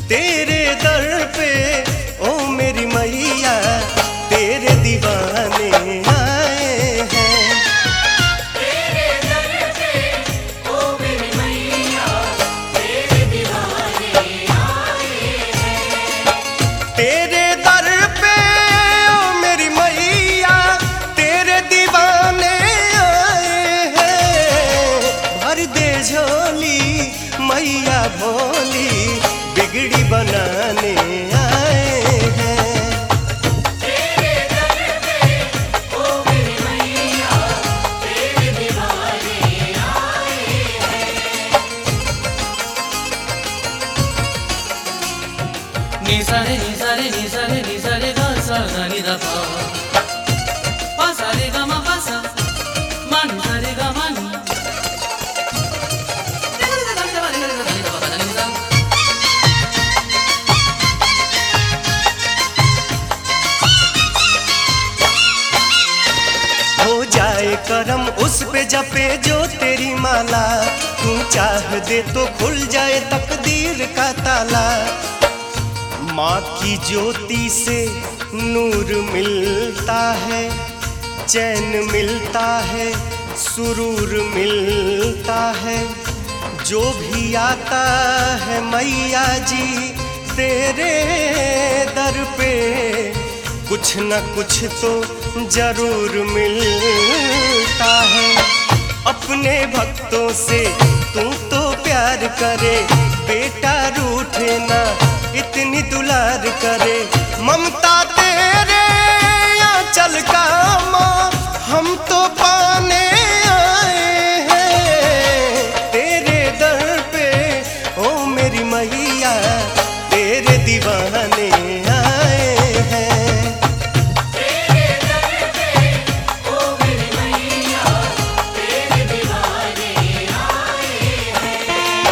तेरे दर पे ओ मेरी मैया तेरे दीवाने आए हैं। तेरे दर पे ओ मेरी मैया तेरे दीवाने आए हैं। तेरे दर पे ओ मेरी मैया तेरे दीवाने आए हैं। भर दे झोली मैया भोली बिगड़ी बनाने आए हैं। तेरे दर पे ओ मेरी मैया तेरे दीवाने आए हैं। नी सा रे नी सा रे नी सा रे नी सा रे गा सा गा नी दा पा सा रे गा मा पा सा मा नी सा रे गा मा नी हो जाए करम उस पे जपे जो तेरी माला, तू चाह दे तो खुल जाए तकदीर का ताला। माँ की ज्योति से नूर मिलता है, चैन मिलता है, सुरूर मिलता है। जो भी आता है मैया जी तेरे दर पे कुछ न कुछ तो जरूर मिलता है। अपने भक्तों से तू तो प्यार करे, बेटा रूठे ना इतनी दुलार करे। ममता तेरे आंचल का माँ हम तो पाने आए हैं। तेरे दर पे ओ मेरी मैया तेरे दीवाने आए हैं। तेरे दर पे ओ मेरी मैया तेरे दीवाने आए हैं।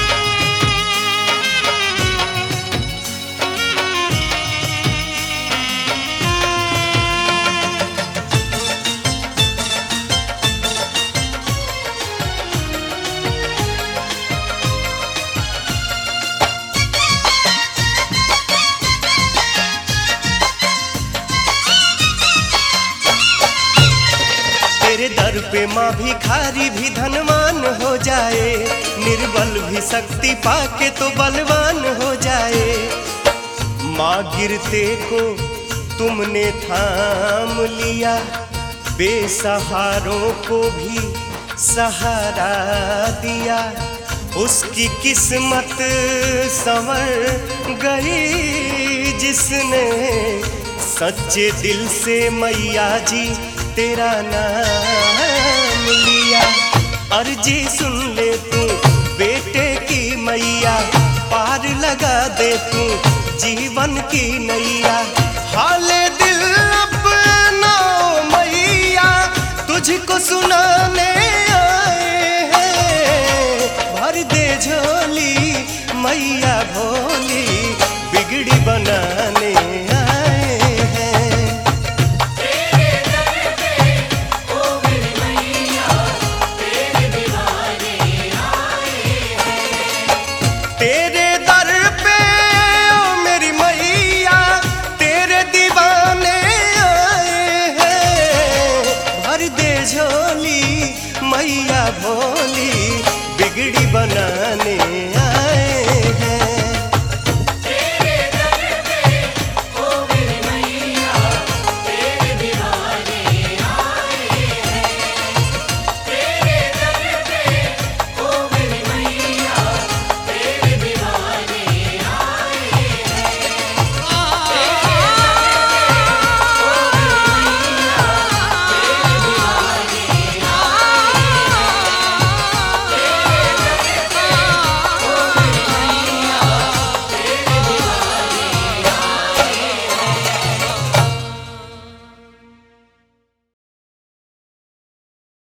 तेरे दर पे माँ भिखारी भी धनवान हो जाए, निर्बल भी शक्ति पाके तो बलवान हो जाए। माँ गिरते को तुमने थाम लिया, बेसहारों को भी सहारा दिया। उसकी किस्मत संवर गई जिसने सच्चे दिल से मैया जी तेरा नाम लिया। अर्जी सुन ले तू बेटे की मैया, पार लगा दे तू जीवन की नैया। हाले दिल अपना मैया तुझको सुनाने आए हैं। भर दे झोली मैया भोली बिगड़ी बनाने आए हैं। तेरे दर पे ओ मेरी मैया तेरे दीवाने आए हैं। तेरे